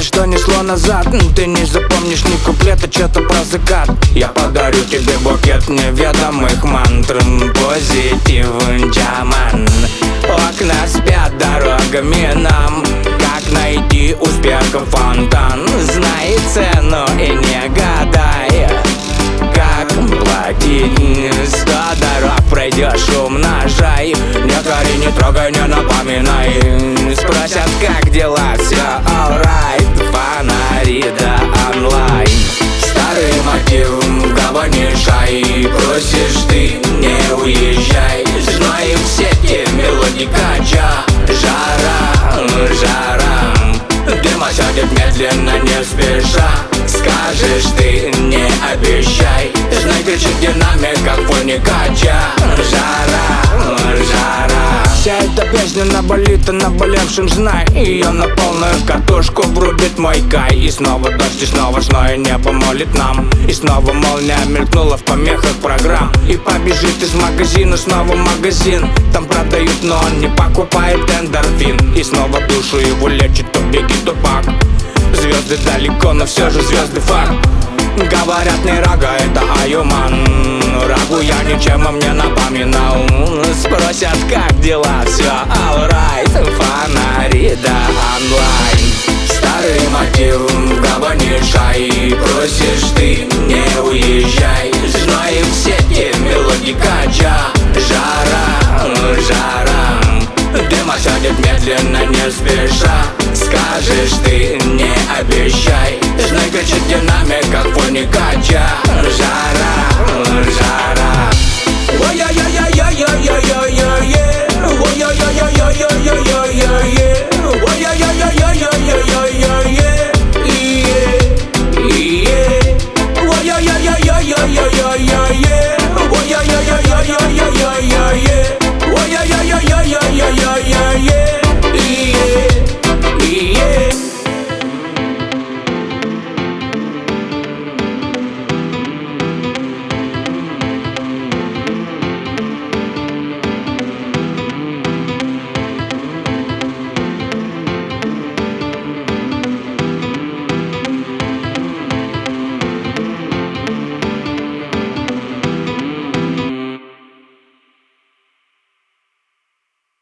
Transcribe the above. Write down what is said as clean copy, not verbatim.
что несло назад. Ты не запомнишь ни куплета, что-то про закат. Я подарю тебе букет неведомых мантр. Позитив, джаман. Окна спят дорогами нам. Как найти успехом фонтан? Знай цену и не гадай, как платить. 100 дорог пройдешь, умножай. Не кори, не трогай, не напоминай. Спросят, как дела, все alright. Фонари да онлайн. Старый мотив, в гавань мешай. Просишь ты, не уезжай. Знаем в сети мелодии кача. Жара, жара. Дым осядет медленно, не спеша. Скажешь ты, не обещай. Знай, кричит динамик, как фоне кача. Жара, жара. Вся эта песня наболит, а наболевшим знай. Ее на полную катушку врубит мой кай. И снова дождь, и снова зное небо молит нам. И снова молния мелькнула в помехах программ. И побежит из магазина снова в магазин. Там продают, но он не покупает эндорфин. И снова душу его лечит то Бигги, то Пак. Звезды далеко, но все же звезды факт. Говорят, не рага, это аюман. Рагу я ничем им не напоминал. Спросят, как дела, все alright. Фонари да онлайн. Старый мотив, в гавань мешай. Просишь ты, не уезжай. Знаем в сети мелодии кача. Жара, жара. Дым осядет медленно, не спеша. Скажешь ты, не обещай. Знай, кричит динамик, как фоне кача.